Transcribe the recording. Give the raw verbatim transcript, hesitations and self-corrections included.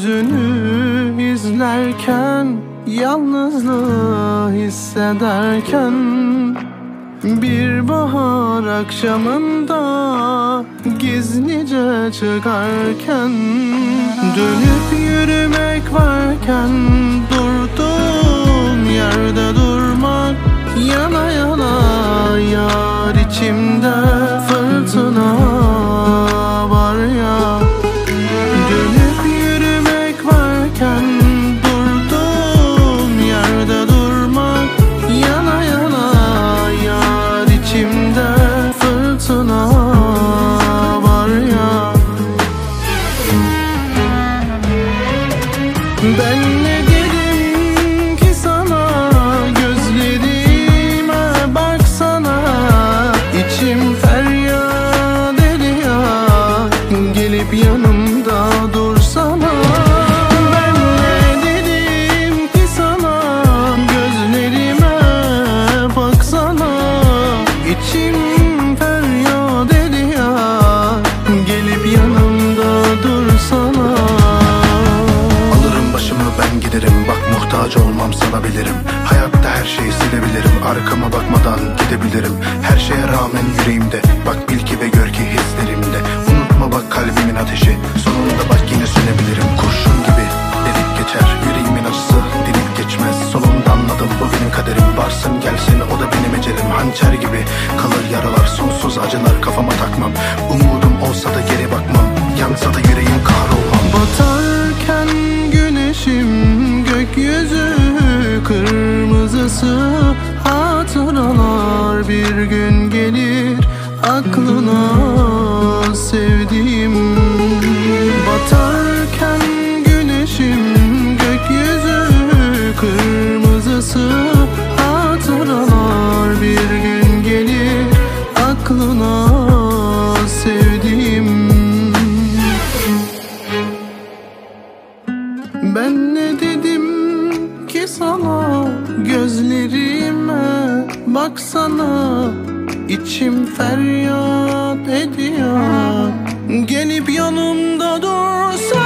Gökyüzünü izlerken, yalnızlığı hissederken, bir bahar akşamında gizlice çıkarken, dönüp yürümek varken durduğum yerde durmak, yana yana yar içimde fırtına var ya. Dönüp yürümek varken durduğum yerde durmak, yana yana yar içimde fırtına var ya. Ben ne dedim ki sana, gözlerime baksana, içim feryat ediyor, gelip yanımda dursana. Ben ne dedim ki sana, gözlerime baksana, içim feryat ediyor, gelip yanımda dursana. Ben giderim, bak muhtaç olmam sana bilirim. Hayatta her şeyi silebilirim, arkama bakmadan gidebilirim. Her şeye rağmen yüreğimde, bak bil ki ve gör ki hislerimde. Unutma bak kalbimin ateşi, sonunda bak yine sönebilirim. Kurşun gibi delip geçer, yüreğimin acısı delip geçmez. Sonunda anladım bu benim kaderim, varsın gelsin o da benim ecelim. Hançer gibi kalır yaralar, sonsuz acılar kafama takmam. Umudum olsa da geri bakmam, yansa da yüreğim kahrolmam. Batarken güneşim gökyüzü kırmızısı, hatıralar bir gün gelir aklına sevdiğim. Batarken güneşim gökyüzü kırmızısı, hatıralar bir gün gelir aklına sevdiğim. Ben ne dedim ki sana, gözlerime baksana, içim feryat ediyor, gelip yanımda dursa.